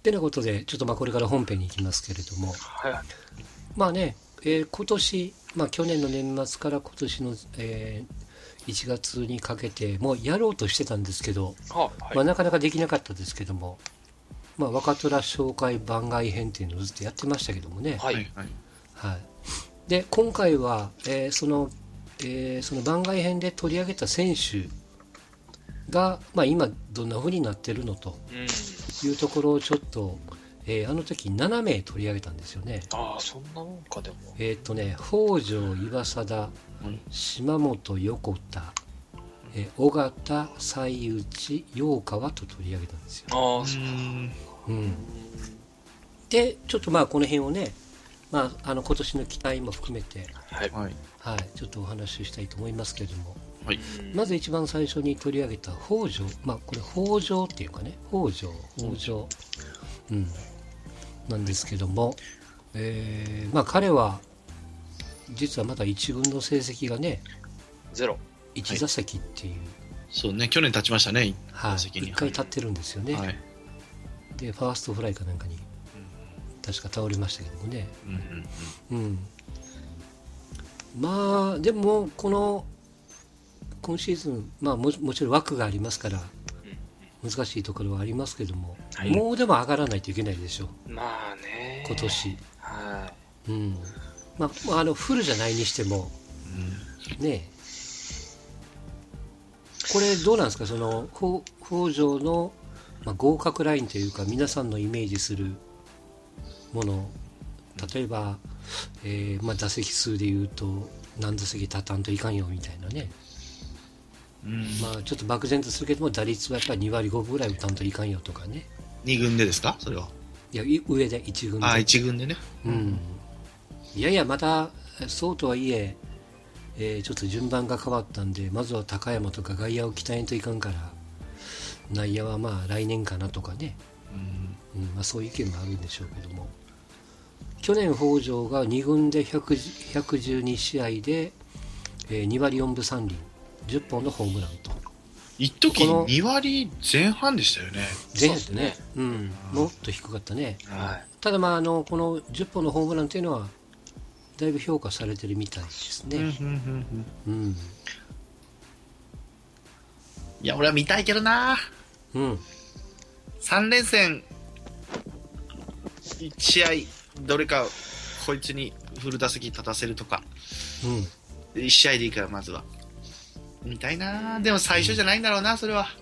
てなことで、ちょっとこれから本編に行きますけれども、 はい。 まあね、今年、去年の年末から今年の、1月にかけてもうやろうとしてたんですけど、 はい。 なかなかできなかったですけども、若虎紹介番外編っていうのをずっとやってましたけどもね。 はい。 はい。で、今回は、その番外編で取り上げた選手が、今どんな風になってるのというところをちょっと、あの時7名取り上げたんですよね。 ああ、そんなもんか。でも北条岩貞、島本横田、尾形、西内、陽川と取り上げたんですよ。 ああ、 うん。で、ちょっとこの辺をね、今年の期待も含めて、 はい。 ちょっとお話ししたいと思いますけれども、 はい。 まず一番最初に取り上げた北条、これ北条っていうかね、北条、なんですけども、彼は実はまだ一軍の成績がね、 0。 1打席っていう、 そうね、去年立ちましたね、 1回立ってるんですよね。 はい。 で、ファーストフライかなんかに、確か倒れましたけどもね。でも、今シーズン、もちろん枠がありますから、難しいところはありますけども、もうでも上がらないといけないでしょう。 まあね。 今年。 はい。 フルじゃないにしても、ねえ。これどうなんですか、その北条の、合格ラインというか、皆さんのイメージするもの、例えば、打席数でいうと何打席立たんといかんよみたいなね、ちょっと漠然とするけども、打率はやっぱり2割5分ぐらい打たんといかんよとかね。 2軍でですか、それは。 いや、上で1軍で。 1軍でね。 いやいや、またそうとはいえ、ちょっと順番が変わったんで、まずは高山とか外野を鍛えんといかんから、内野は来年かなとかね、そういう意見もあるんでしょうけども、去年北条が2軍で112試合で、2割4分3厘、10本のホームランと。 一時2割前半でしたよね。 前半ですね。もっと低かったね。ただこの10本のホームランっていうのはだいぶ評価されてるみたいですね。 いや、俺は見たいけどな。3連戦1試合どれかこいつにフル打席立たせるとか、1試合でいいからまずは見たいな。でも最初じゃないんだろうな、それは。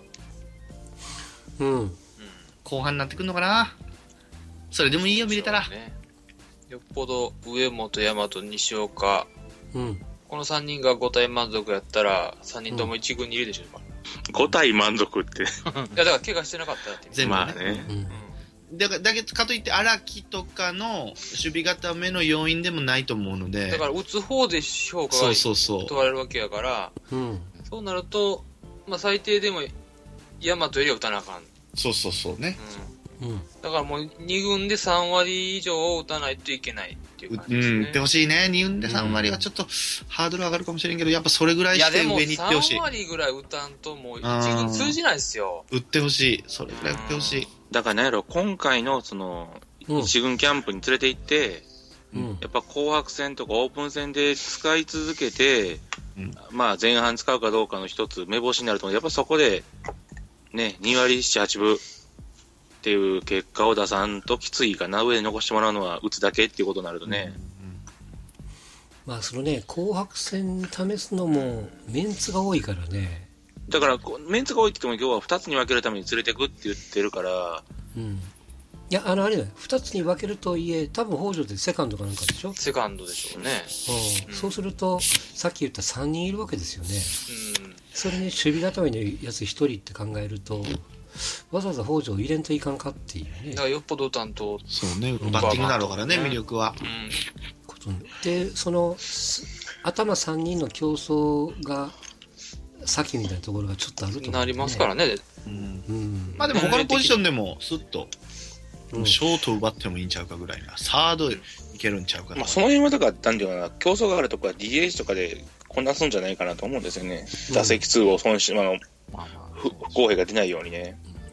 後半になってくるのかな。それでもいいよ、見れたら。 よっぽど上本、大和、西岡、この3人が5体満足やったら3人とも1軍にいるでしょうか。 5体満足っていや、だから怪我してなかったらって全部ね。だけどかといって荒木とかの守備固めの要因でもないと思うので、 だから打つ方で評価が問われるわけやから、そうなると、最低でも大和よりは打たなあかん。 そうね。 だからもう2軍で3割以上打たないといけないっていう感じですね。 打ってほしいね。2軍で3割はちょっとハードル上がるかもしれんけど、やっぱそれぐらいして上に行ってほしい。 3割ぐらい打たんともう1軍通じないですよ。 打ってほしい。それぐらい打ってほしい。 だからなんやろ、今回のその1軍キャンプに連れて行って、やっぱ紅白戦とかオープン戦で使い続けて、前半使うかどうかの一つ目星になると思う。やっぱそこでね、2割7、8分っていう結果を出さんときついかな。上で残してもらうのは打つだけっていうことになるとね。 そのね、紅白戦試すのもメンツが多いからね。 だからメンツが多いって言っても今日は2つに分けるために連れてくって言ってるから、 いや、あれだよ、2つに分けるとはいえ、多分北条ってセカンドかなんかでしょ。 セカンドでしょうね。 そうするとさっき言った3人いるわけですよね。それに守備固めのやつ1人って考えると、わざわざ北条を入れんといかんかっていうね。 だからよっぽど担当。 そうね、バッティングだろうからね、魅力は。 で、その頭3人の競争が先みたいなところがちょっとあると思う、ね、 なりますからね。 でも他のポジションでもスッとショート奪ってもいいんちゃうかぐらいな、サードいけるんちゃうかな。 その辺はだからなんていうかな、競争があるとこは DH とかでこなすんじゃないかなと思うんですよね。打席数を損して不公平が出ないようにね。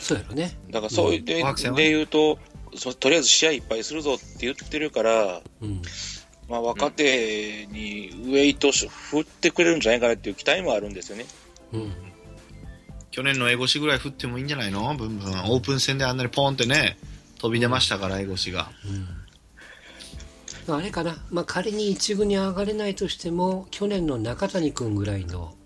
そうやろね。 だからそういうで言うと、とりあえず試合いっぱいするぞって言ってるから、まあ若手にウェイト振ってくれるんじゃないかなっていう期待もあるんですよね。 去年のエゴシぐらい振ってもいいんじゃないの？ブンブン。オープン戦であんなにポンってね、飛び出ましたから、エゴシが。 あれかな、まあ、仮に一軍に上がれないとしても、去年の中谷君ぐらいの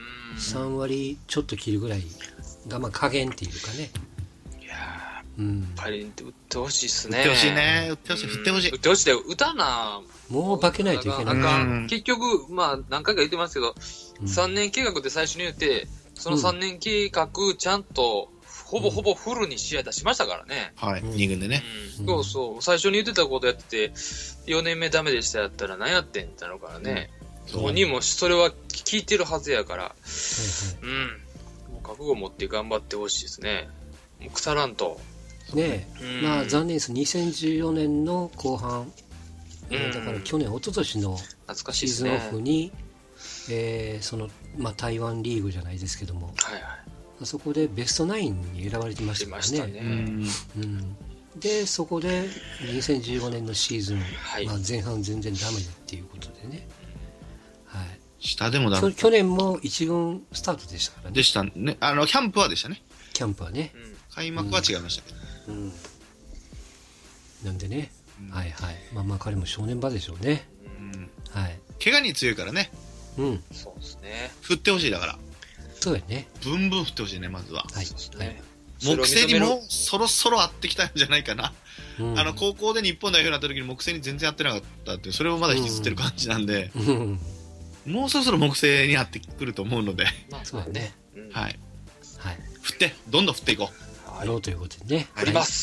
3割ちょっと切るぐらいが、まあ、加減っていうかね。 いやー、やっぱり打ってほしいっすね。 打ってほしいね。打ってほしい、振ってほしい。 打ってほしいで、打たな。 もう化けないといけない。 結局、まあ、何回か言ってますけど、3年計画で最初に言って、その3年計画、ちゃんと、ほぼほぼフルに試合出しましたからね。 はい、2軍でね。 そうそう。最初に言ってたことやってて、4年目ダメでしたやったら何やってんってなるからね。本人もそれは聞いてるはずやから、もう覚悟持って頑張ってほしいですね。もう腐らんと。 ねえ、まあ残念です。2014年の後半、だから去年、一昨年のシーズンオフに、その、まあ台湾リーグじゃないですけども、そこでベストナインに選ばれてましたからね。で、そこで2015年のシーズン、まあ、前半全然ダメっていうことでね。 下でもダメ。 去年も1軍スタートでしたからね。 でしたね。キャンプはでしたね。 キャンプはね。 開幕は違いましたけど。 なんでね、はいはい。まあ彼も正念場でしょうね。はい。 怪我に強いからね。 そうですね。 振ってほしいだから。 そうやね。 ブンブン振ってほしいね、まずは。 はい。 木星にもそろそろ合ってきたんじゃないかな。高校で日本代表になった時に木星に全然合ってなかったって、それをまだ引きずってる感じなんで、もうそろそろ木星に合ってくると思うので。 そうだね。 はい。振って、どんどん振っていこう。やろうということでね。 振ります。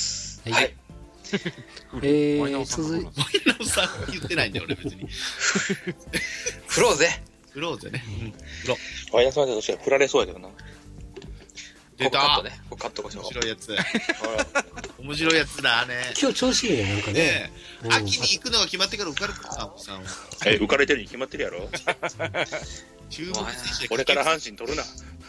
はい。続いて。 ワイナオさん言ってないんだよ、俺別に。 振ろうぜ。 振ろうぜね。 ワイナオさんだとしたら振られそうやけどな。 出た。 カットこしょう。 面白いやつ。面白いやつだね。 今日調子いいね、なんかね。 秋に行くのが決まってから受かるかさ、 浮かれてるに決まってるやろ。 注目選手。 これから阪神取るな。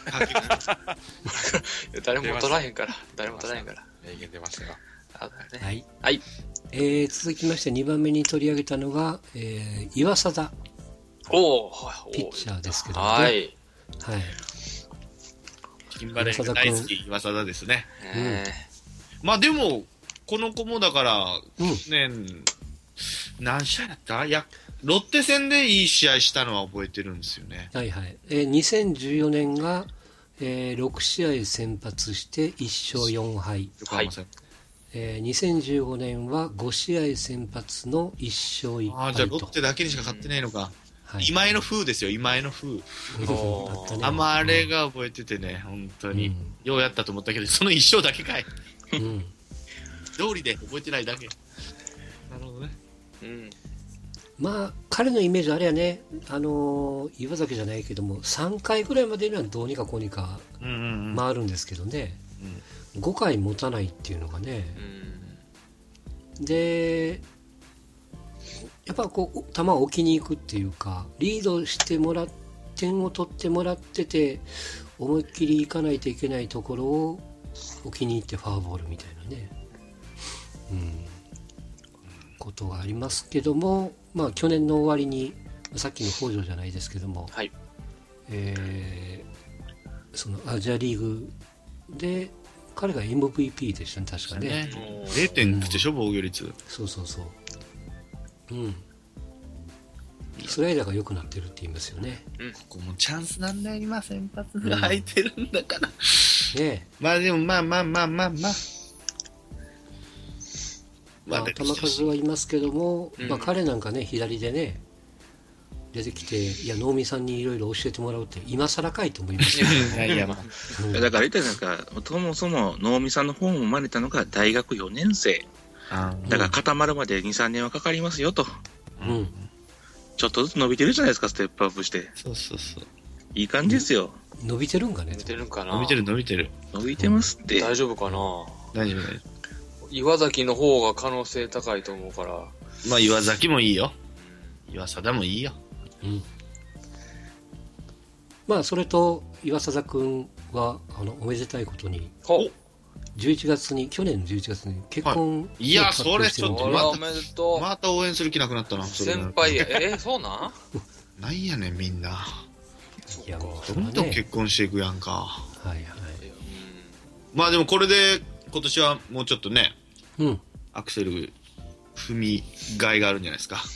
誰も取らへんから。 名言出ましたよ。 はい。続きまして2番目に取り上げたのが、岩貞。ピッチャーですけどね。はい。 キンバレーが大好き、岩貞ですね。まあでも、この子もだから、何試合だった？いや、ロッテ戦でいい試合したのは覚えてるんですよね。 はいはい。2014年が、6試合先発して1勝4敗。2015年は5試合先発の1勝1敗と。 じゃあロッテだけにしか勝ってないのか。今井の風ですよ、今井の風。あれが覚えててね、本当に。ようやったと思ったけど、その1勝だけかい。通りで覚えてないだけ。なるほどね。 まあ、彼のイメージあれやね、岩崎じゃないけども、3回ぐらいまでにはどうにかこうにか回るんですけどね、5回持たないっていうのがね、で、やっぱこう球を置きに行くっていうか、リードしてもらって点を取ってもらってて思いっきり行かないといけないところを置きに行ってファウボールみたいなね、ことがありますけども、まあ去年の終わりにさっきの北条じゃないですけども、そのアジアリーグで彼が MVP でしたね、確かね。 0.9 でしょ、防御率。 そう。スライダーが良くなってるって言いますよね。 ここもチャンスなんだよ、今先発が空いてるんだから。 ね。 まあでもまあ。 球数はいますけども、彼なんかね、左でね、出てきて、いや、能見さんにいろいろ教えてもらうって、今更かいと思いますよ。 だから、そもそも能見さんの本を生まれたのが大学4年生。だから固まるまで2、3年はかかりますよと。ちょっとずつ伸びてるじゃないですか、ステップアップして。 そう。 いい感じですよ。 伸びてるんかね。 伸びてるんかな。 伸びてる。 伸びてますって。 大丈夫かな。 大丈夫。 岩崎の方が可能性高いと思うから。 まあ岩崎もいいよ。岩貞もいいよ。 まあそれと岩貞君はおめでたいことに 11月に、去年の11月に結婚、 いや、それちょっとおめでとう。 また応援する気なくなったな。 先輩、そうなんなんやねん、みんな。 いや、もうどんどん結婚していくやんか。 はいはい。 まあでもこれで、今年はもうちょっとね、 うん。 アクセル踏みがいがあるんじゃないですか。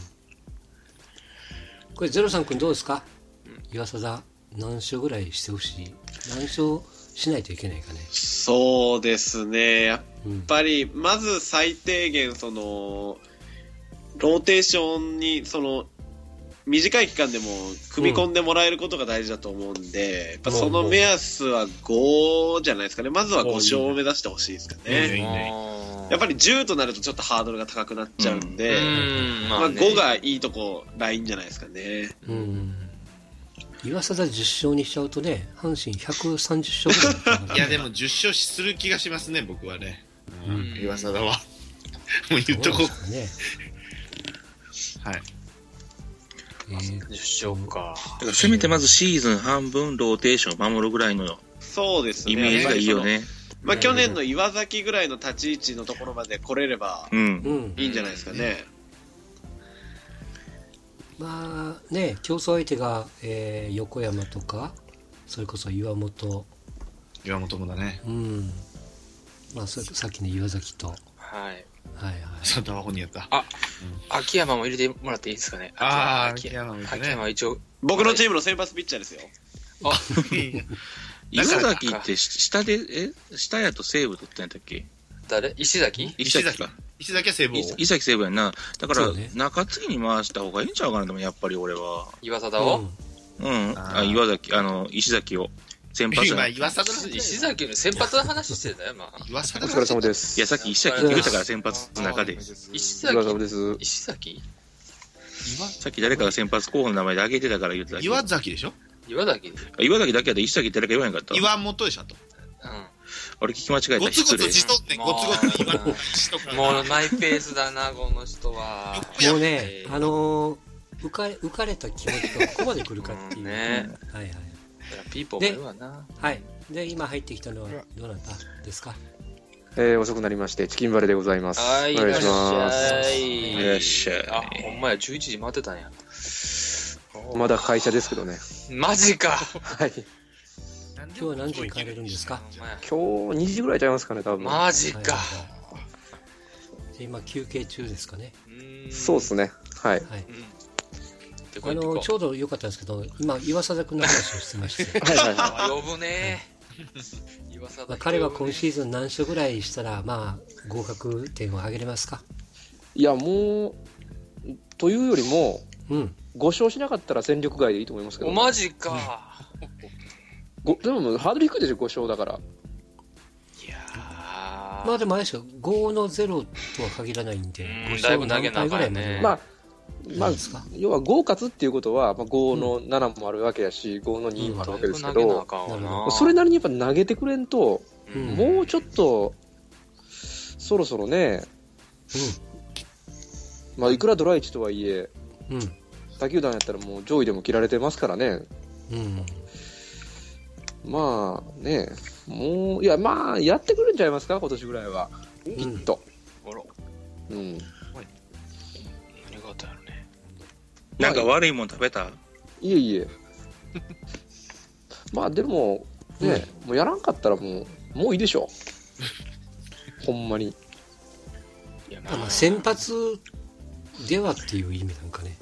これ、ゼロさん君どうですか？岩貞、何勝ぐらいしてほしい？何勝しないといけないかね。 そうですね。やっぱり、まず最低限、ローテーションに、短い期間でも組み込んでもらえることが大事だと思うんで、やっぱその目安は5じゃないですかね。まずは5勝を目指してほしいですかね。やっぱり10となるとちょっとハードルが高くなっちゃうんで、まあ5がいいとこ、ラインじゃないですかね。 岩貞10勝にしちゃうとね、阪神130勝ぐらい。 いや、でも10勝する気がしますね、僕はね。岩貞は。もう言っとこう。 ね。 はい。 10勝か。 だからせめてまずシーズン半分ローテーションを守るぐらいのそうですね。 イメージがいいよね。 まあ去年の岩崎ぐらいの立ち位置のところまで来れればいいんじゃないですかね。 まあね、競争相手が、横山とか、それこそ岩本。 岩本もだね。 まあさっきの岩崎と。 はい。 はいはい。 サンタは本人やった。 秋山も入れてもらっていいですかね。 秋山もね。 秋山は一応。 僕のチームの先発ピッチャーですよ。 岩崎って下やと西武取ったんやったっけ？ 誰？石崎か。 石崎は西武。 石崎西武やんな。だから、中継ぎに回した方がいいんちゃうかな、でもやっぱり俺は。 岩貞を？ 岩崎、石崎を。先発。 今、岩貞の石崎の先発の話してたよ、まあ。 岩貞お疲れ様です。 いや、さっき石崎って言ったから先発の中で。 石崎お疲れ様です。 石崎さっき誰かが先発候補の名前で挙げてたから言ってたけど。 岩崎でしょ？ 岩崎だけやったら石崎って誰か言わへんかった？ 岩本でしょと。 俺聞き間違えた。 ゴツゴツしとってゴツゴツ岩本しとか。 もうマイペースだな、この人は。 もうね、浮かれた気持ちがここまで来るかっていう。 ね。 はいはい。 ピーポーもいるわな。 はい。で、今入ってきたのはどなたですか？ 遅くなりまして、チキンバレでございます。 はい、 お願いします。 いらっしゃい。 あ、ほんまや、11時待ってたんや。 まだ会社ですけどね。 マジか。 はい。 今日は何時に帰れるんですか？ 今日2時ぐらいちゃいますかね、多分。 マジか。 今休憩中ですかね。 そうですね。はい。 ちょうど良かったんですけど、今岩貞君の話をしてまして。 呼ぶね。 彼は今シーズン何勝ぐらいしたら、まあ合格点を上げれますか？ いや、もうというよりも、5勝しなかったら戦力外でいいと思いますけど。 マジか。 でもハードル低いですよ、5勝だから。 いやまあでもあれですよ、5の0とは限らないんで、5勝何敗ぐらいまで。 まあ、要は5勝つっていうことは、5の7もあるわけやし、5の2もあるわけですけど、それなりにやっぱ投げてくれんと、もうちょっと、そろそろね、まあいくらドラ1とはいえ、他球団やったらもう上位でも切られてますからね。まあね、もう、いや、まあ、やってくるんちゃいますか、今年ぐらいは。きっと。 何があったんやろね。 なんか悪いもん食べた？ いえいえ。まあ、でも、ね、もうやらんかったらもういいでしょ。ほんまに。 まあ、先発ではっていう意味なんかね。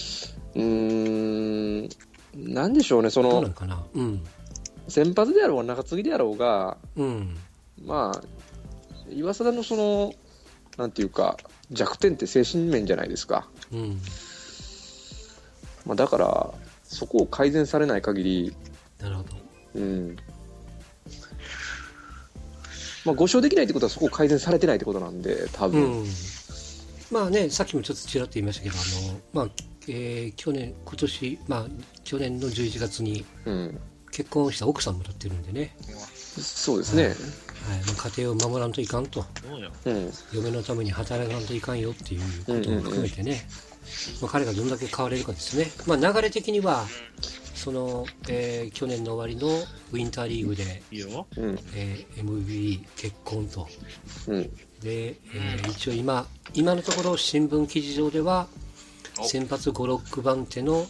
なんでしょうね、 どうなんかな。 先発であろうが中継ぎであろうが、まあ岩貞のなんていうか弱点って精神面じゃないですか。まあだからそこを改善されない限り、 なるほど。 まあ5勝できないってことはそこを改善されてないってことなんで多分。 まあね、さっきもちょっとちらっと言いましたけど、まあ今年の11月に、結婚した奥さんもらってるんでね。 そうですね。 家庭を守らんといかんと。嫁のために働かんといかんよっていうことも含めてね。彼がどんだけ変われるかですね。まあ流れ的には、 その、去年の終わりのウィンターリーグで、MVP 結婚と。で、一応今のところ新聞記事上では、先発5、6番手の、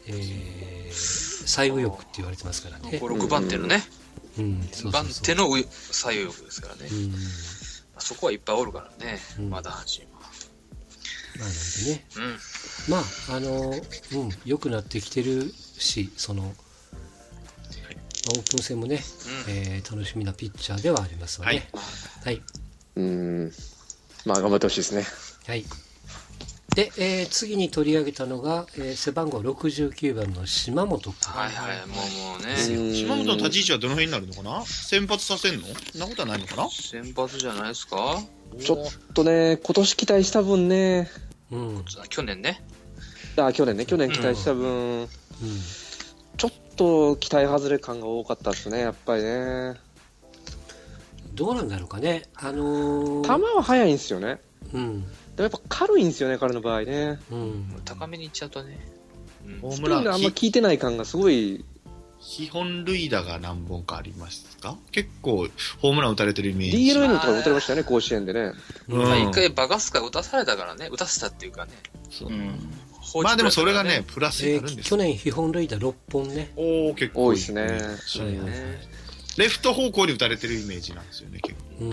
最右翼って言われてますからね。 5、6番手のね。 番手の最右翼ですからね。そこはいっぱいおるからね、まだ阪神は。 まあなんでね、良くなってきてるし、その、オープン戦もね、楽しみなピッチャーではありますわね。はい。 まあ頑張ってほしいですね。 はい。で、次に取り上げたのが、背番号69番の島本君。 はいはい、もうね。 島本の立ち位置はどの辺になるのかな？先発させんの？そんなことはないのかな？ 先発じゃないですか？ ちょっとね、今年期待した分ね。 去年ね。 去年期待した分、ちょっと期待外れ感が多かったですね、やっぱりね。 どうなんだろうかね。 球は速いんですよね。でもやっぱ軽いんですよね、彼の場合ね。 高めにいっちゃうとね。 ホームランあんま効いてない感がすごい。 基本塁打が何本かありますか？結構ホームラン打たれてるイメージ。 DLN とか打たれましたよね、甲子園でね。 一回バカスカ打たされたからね、打たせたっていうかね。 まあでもそれがね、プラスになるんですよ。 去年基本塁打6本ね。 結構多いですね。 レフト方向に打たれてるイメージなんですよね、結構。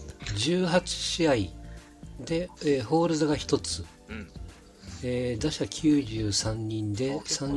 18試合で、ホールドが1つ。打者93人で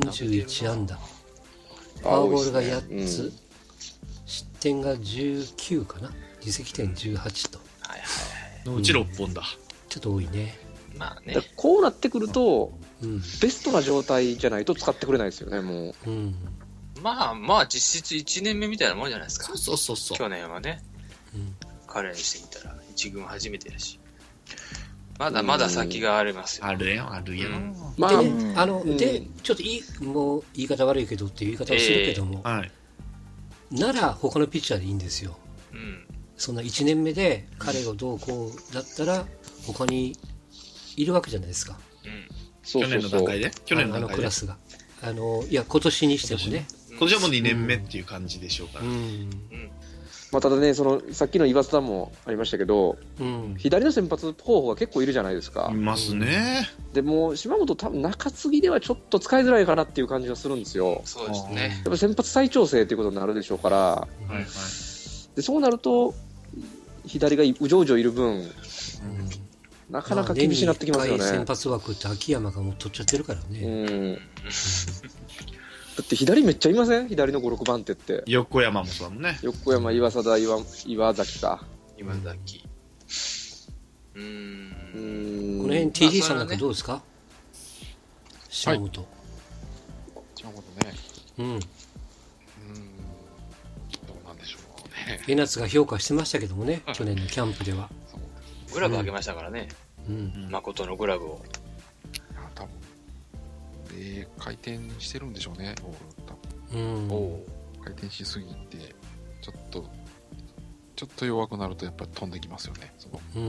31安打。フォアボールが8つ、失点が19かな、自責点18と。 のうち6本だ。 ちょっと多いね。 まあね。 こうなってくると、ベストな状態じゃないと使ってくれないですよね、もう。 まあ実質1年目みたいなもんじゃないですか。 そう。 去年はね。彼にしてみたら1軍初めてやし。まだまだ先がありますよ。 あるよ。 まあ、で、ちょっともう言い方悪いけどっていう言い方をするけども、なら他のピッチャーでいいんですよ。そんな1年目で彼がどうこうだったら他にいるわけじゃないですか。 去年の段階で去年のクラスが。いや、今年にしてもね。 今年はもう2年目っていう感じでしょうから。 まあ、ただね、さっきの岩田もありましたけど、左の先発候補が結構いるじゃないですか。 いますね。 でも、島本多分中継ぎではちょっと使いづらいかなっていう感じがするんですよ。 そうですね。 やっぱ先発再調整っていうことになるでしょうから、でそうなると、左がうじょうじょいる分、なかなか厳しいなってきますよね。 先発枠って秋山がもう取っちゃってるからね。だって左めっちゃいません？左の5、6番手って。 横山もそうだもんね。 横山、岩貞、岩崎か。 岩崎。 この辺 TD さんなんかどうですか？島本。 島本ね。どうなんでしょうね。 江夏が評価してましたけどもね、去年のキャンプでは。 グラブあげましたからね。誠のグラブを。 多分回転してるんでしょうね、回転しすぎてちょっと弱くなるとやっぱり飛んできますよね。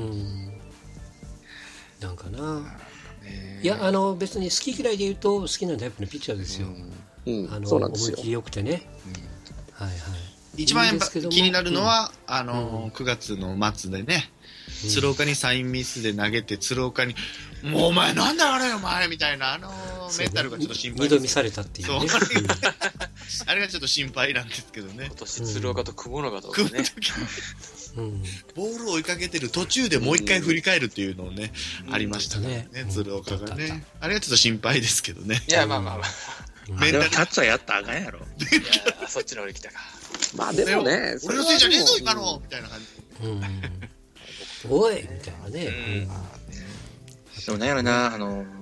なんかな、いや別に好き嫌いで言うと好きなタイプのピッチャーですよ。思い切りよくてね。 一番やっぱ気になるのは9月の末でね、鶴岡にサインミスで投げて、鶴岡にもうお前なんだあれお前みたいなメンタルがちょっと心配です。 二度見されたっていうね。 あれがちょっと心配なんですけどね。 今年鶴岡と雲の方とね。 ボールを追いかけてる途中でもう一回振り返るっていうのをね、ありましたね、鶴岡がね。あれはちょっと心配ですけどね。 いや、まあ。 メンタルキャッチャーやったらあかんやろ。 そっちの方に来たか。 まあでもね、 俺のせいじゃねえぞ今のみたいな感じ。 おいみたいなね。 でもなんやろな、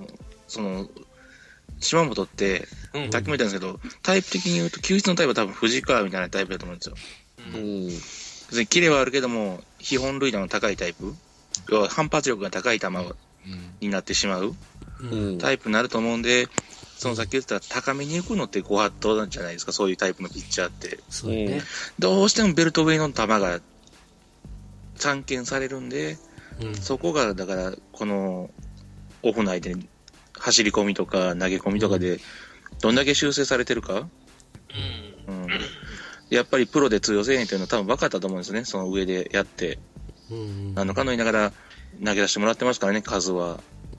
島本って、さっきも言ったんですけど、タイプ的に言うと、球質のタイプは多分藤川みたいなタイプだと思うんですよ。別にキレはあるけども、非本塁打の高いタイプ、要は反発力が高い球になってしまうタイプになると思うんで、さっき言った高めに行くのってご法度なんじゃないですか、そういうタイプのピッチャーって。どうしてもベルト上の球が散見されるんで、そこがだからこのオフ内で走り込みとか投げ込みとかでどんだけ修正されてるか、 やっぱりプロで通用せえへんっていうのは多分分かったと思うんですね、その上でやって。何のかの言いながら投げ出してもらってますからね、数は。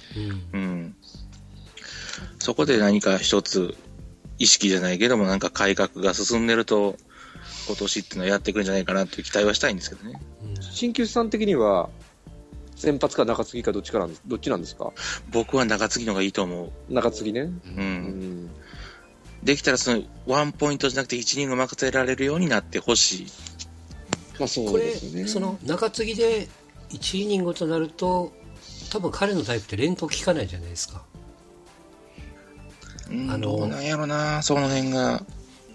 そこで何か一つ意識じゃないけども、なんか改革が進んでると、今年っていうのはやってくるんじゃないかなっていう期待はしたいんですけどね。 鍼灸師さん的には、先発か中継ぎかどっちなんですか？ 僕は中継ぎの方がいいと思う。 中継ぎね。 できたらそのワンポイントじゃなくて1イニング任せられるようになってほしい。 まあそうですね。 その中継ぎで1イニングとなると、多分彼のタイプって連投効かないじゃないですか。 どうなんやろな、その辺が。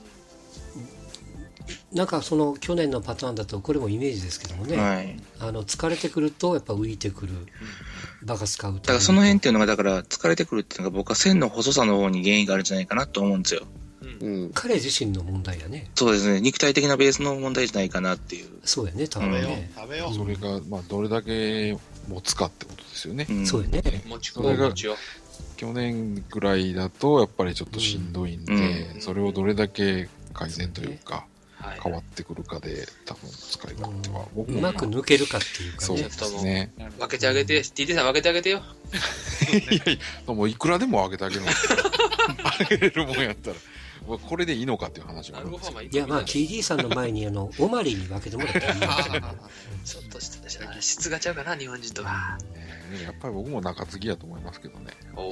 なんかその去年のパターンだとこれもイメージですけどもね、疲れてくるとやっぱ浮いてくるバカスカウト。 だからその辺っていうのが、だから疲れてくるっていうのが僕は線の細さの方に原因があるんじゃないかなと思うんですよ。 彼自身の問題やね。 そうですね、肉体的なベースの問題じゃないかなっていう。 そうやね、多分ね。 それがまあどれだけ持つかってことですよね。 そうやね。 それが去年ぐらいだとやっぱりちょっとしんどいんで、それをどれだけ改善というか変わってくるかで多分使い勝手はうまく抜けるかっていうかね。 そうですね。 分けてあげて、TT さん分けてあげてよ。 いやいや、もういくらでもあげてあげるの。あげれるもんやったら。これでいいのかっていう話があるんですよ。 いや、まあ TD さんの前にオマリーに分けてもらったらいいかな。ちょっと質がちゃうかな、日本人とは。 やっぱり僕も中継ぎやと思いますけどね。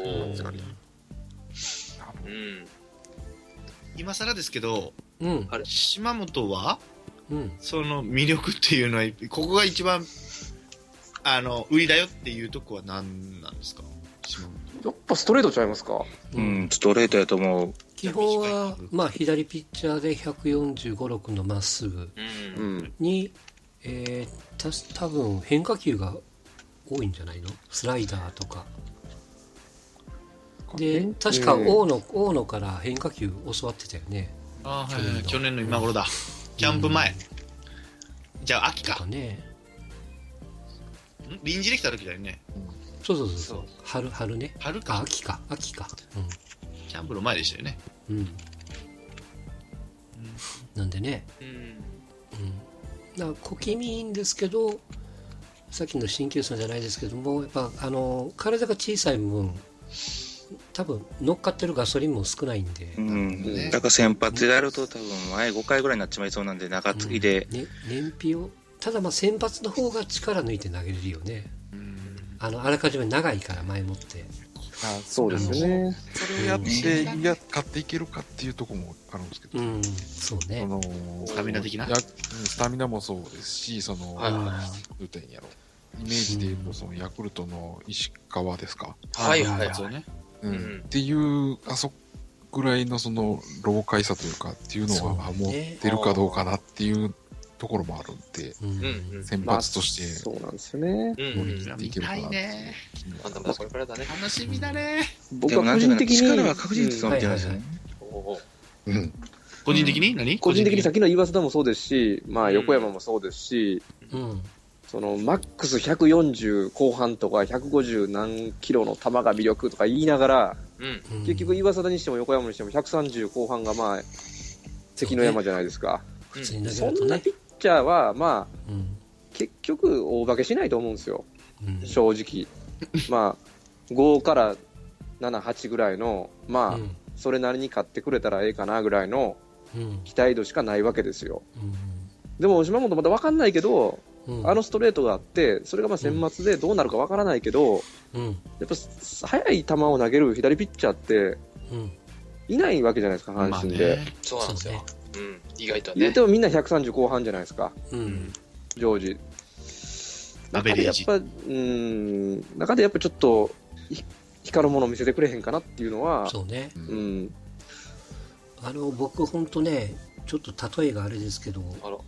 今更ですけど、島本は、その魅力っていうのは、ここが一番売りだよっていうとこは何なんですか？ やっぱストレートちゃいますか？ ストレートやと思う。 基本は、まあ、左ピッチャーで145、6のまっすぐに、多分変化球が多いんじゃないの？スライダーとか。で、確か大野から変化球教わってたよね。 去年の今頃だ。キャンプ前。じゃあ秋か。臨時できた時だよね。 そう春ね。 春か。 秋か。 キャンプの前でしたよね。 なんでね。だから小気味いいんですけど、さっきの鍼灸師さんじゃないですけども、やっぱ体が小さい分、多分乗っかってるガソリンも少ないんで。 だから先発でやると多分前5回ぐらいになっちまいそうなんで、中継ぎで。 燃費を、ただまあ先発の方が力抜いて投げれるよね。あらかじめ長いから前もって。 そうですね。 それをやって勝っていけるかっていうところもあるんですけど、 そうね。 スタミナ的な。 スタミナもそうですし、どう言うんやろ。イメージで言うとそのヤクルトの石川ですか。っていうあそぐらいのその老快さというかっていうのは持ってるかどうかなっていうところもあるんで、先発としてそうなんですよね。 乗り切っていけるかな。 楽しみだね。 僕は個人的に力は確実に持ってますよね。 個人的に何？ 個人的にさっきの岩貞もそうですし、まあ横山もそうですし、そのマックス140後半とか150何キロの球が魅力とか言いながら、結局岩貞にしても横山にしても130後半がまあ関の山じゃないですか。そんなピッチャーはまあ、結局大化けしないと思うんですよ、正直。まあ5から7、8ぐらいのまあ、それなりに勝ってくれたらええかなぐらいの期待度しかないわけですよ。でも島本まだ分かんないけど、ストレートがあってそれがまあ選抜でどうなるか分からないけど、やっぱ速い球を投げる左ピッチャーっていないわけじゃないですか、阪神で。 そうなんですよ。意外とね。 言うてもみんな130後半じゃないですか、常時。中でやっぱちょっと光るものを見せてくれへんかなっていうのは。 そうね。僕本当ね、ちょっと例えがあれですけど、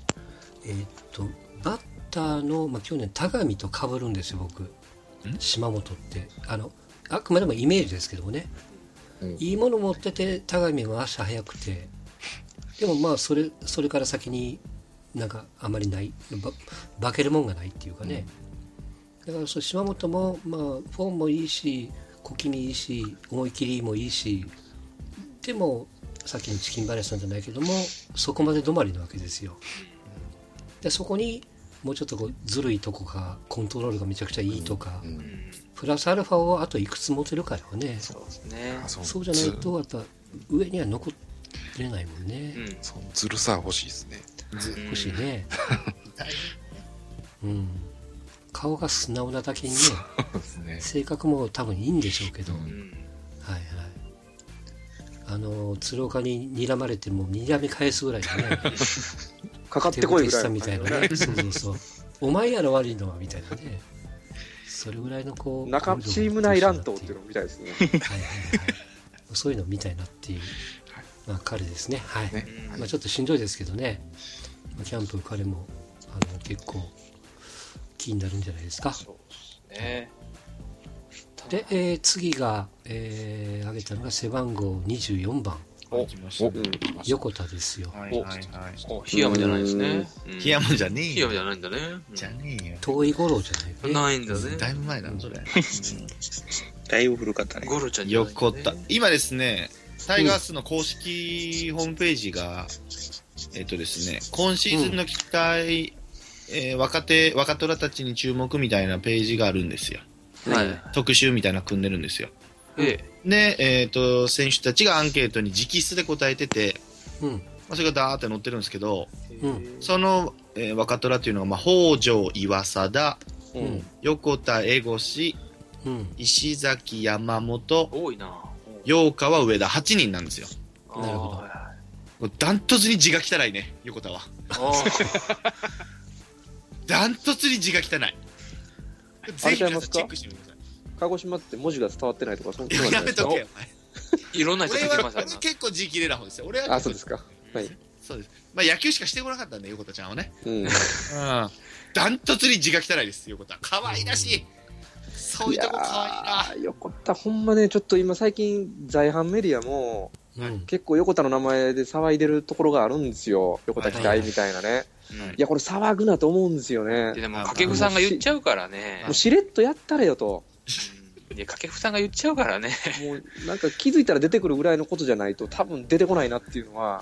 バッターの、去年田上と被るんですよ、僕。島本って。あくまでもイメージですけどもね。いいもの持ってて、田上は足速くて、でもまあそれから先になんかあまりない、化けるもんがないっていうかね。だから島本も、まあ、フォームもいいし、小気味いいし、思い切りもいいし、でもさっきのチキンバレーさんじゃないけども、そこまで止まりなわけですよ。でそこにもうちょっとこうずるいとこかコントロールがめちゃくちゃいいとか、プラスアルファをあといくつ持てるかよね。 そうですね。 そうじゃないとやっぱ上には残れないもんね。 そのずるさ欲しいですね。 欲しいね。顔が素直なだけにね、性格も多分いいんでしょうけど、はいはい。鶴岡に睨まれても睨み返すぐらいでね、 かかってこいぐらいみたいなね。そうお前やろ悪いのはみたいなね。それぐらいのこう中チーム内乱闘っていうのを見たいですね。はいはいはい。 そういうのを見たいなっていう、まあ彼ですね。はい。まあちょっとしんどいですけどね。キャンプ彼も結構気になるんじゃないですか。 そうですね。 で、次が、挙げたのが背番号24番。横田ですよ。 檜山じゃないですね。 檜山じゃねえよ。 檜山じゃないんだね。 じゃねえよ。 遠い五郎じゃないね。 ないんだね。 だいぶ前だな、それ。 だいぶ古かったね。 五郎ちゃん横田。今ですね、タイガースの公式ホームページが、ですね、今シーズンの期待、若虎たちに注目みたいなページがあるんですよ。 はい。 特集みたいなの組んでるんですよ。で、選手たちがアンケートに直筆で答えてて、それがダーって載ってるんですけど、その、若虎っていうのが、北条岩貞、横田江越、石崎山本、 多いな。 陽川上田、8人なんですよ。 なるほど。ダントツに字が汚いね、横田は。ダントツに字が汚い。 ぜひチェックしてみてください。鹿児島って文字が伝わってないとか、そんなやめとけよ、 いろんな人聞きましたね。 俺は結構字綺麗な方ですよ。俺は。 あ、そうですか。はい。 そうです。野球しかしてこなかったんで、横田ちゃんはね。ダントツに字が汚いです、横田。可愛らしい。そういうとこ可愛いな。 横田、ほんまね、ちょっと今最近、在阪メディアも、結構横田の名前で騒いでるところがあるんですよ。横田期待みたいなね。いや、これ騒ぐなと思うんですよね。 でも、掛布さんが言っちゃうからね。 もうしれっとやったれよと。 いや、掛布さんが言っちゃうからね。 もう、なんか気づいたら出てくるぐらいのことじゃないと、多分出てこないなっていうのは。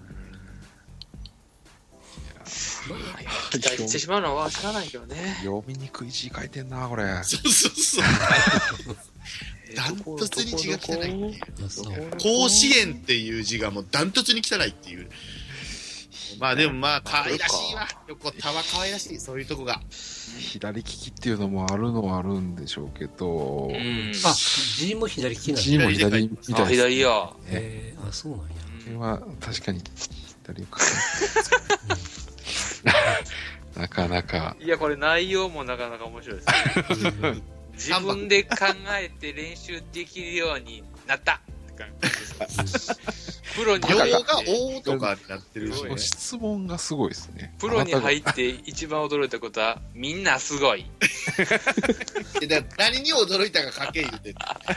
期待してしまうのは知らないけどね。 読みにくい字書いてんな、これ。 そうそうそう。ダントツに字が汚い。甲子園っていう字がもうダントツに汚いっていう。でも可愛らしいわ。横田は可愛らしい。そういうとこが。 左利きっていうのもあるのはあるんでしょうけど。 字も左利きなんだ。 字も左みたいな。 左や。 あ、そうなんや。 これは確かに左を書く。なかなか。 いや、これ内容もなかなか面白いですね。自分で考えて練習できるようになったプロに入ってが「お」とかになってるし、ね、 質問がすごいですね。 プロに入って一番驚いたことはみんなすごい何に驚いたか書け言うて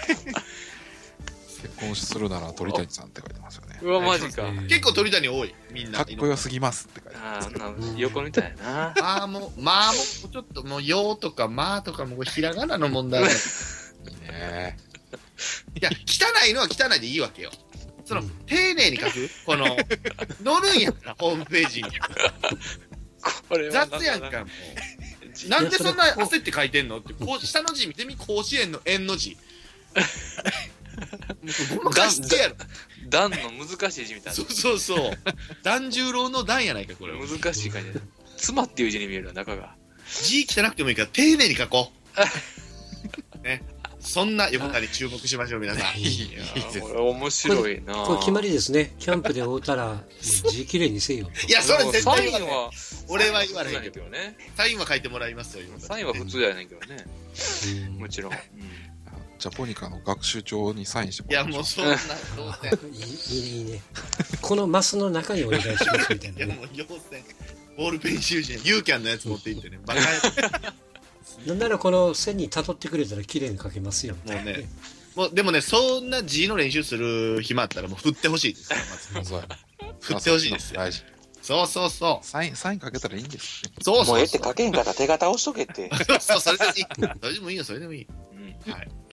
結婚するなら鳥谷さんって書いてますよね。 うわマジか。 結構鳥谷多いみんな。 かっこよすぎますって書いてます。 横みたいな。 もうちょっともうよとかとかもうひらがなの問題だ。いいね。 いや汚いのは汚いでいいわけよ。その丁寧に書くこの載るんやからホームページに。 これ雑やんかもう。なんでそんな焦って書いてんのって下の字見てみ甲子園の円の字。ごまかしてやろ。 段の難しい字みたいな。 そうそう。團十郎の段やないかこれ。 難しい感じ。妻っていう字に見える中が。 字汚くてもいいから丁寧に書こう。ね。そんな横田に注目しましょう皆さん。 いやこれ面白いな。 これ決まりですね。キャンプで会うたら字きれいにせよと。 いやそれ絶対サインは俺は言われへんけどね。 サインは書いてもらいますよ。 サインは普通やねんけどね。もちろん。 ジャポニカの学習帳にサインしてもらいましょう。 いやもうそんないいね。このマスの中にお願いしますみたいな。 いやもう要請ボールペン習字ユーキャンのやつ持っていってね。バカなんならこの線に辿ってくれたら綺麗に書けますよ。 もうね。でもねそんな字の練習する暇あったらもう振ってほしいですよ。振ってほしいですよ。そうそうそう。 サインかけたらいいんです。 そうそう。 もうって書けんから手形押しとけって。 そうそれでいい。それでもいいよそれでもいい。はい。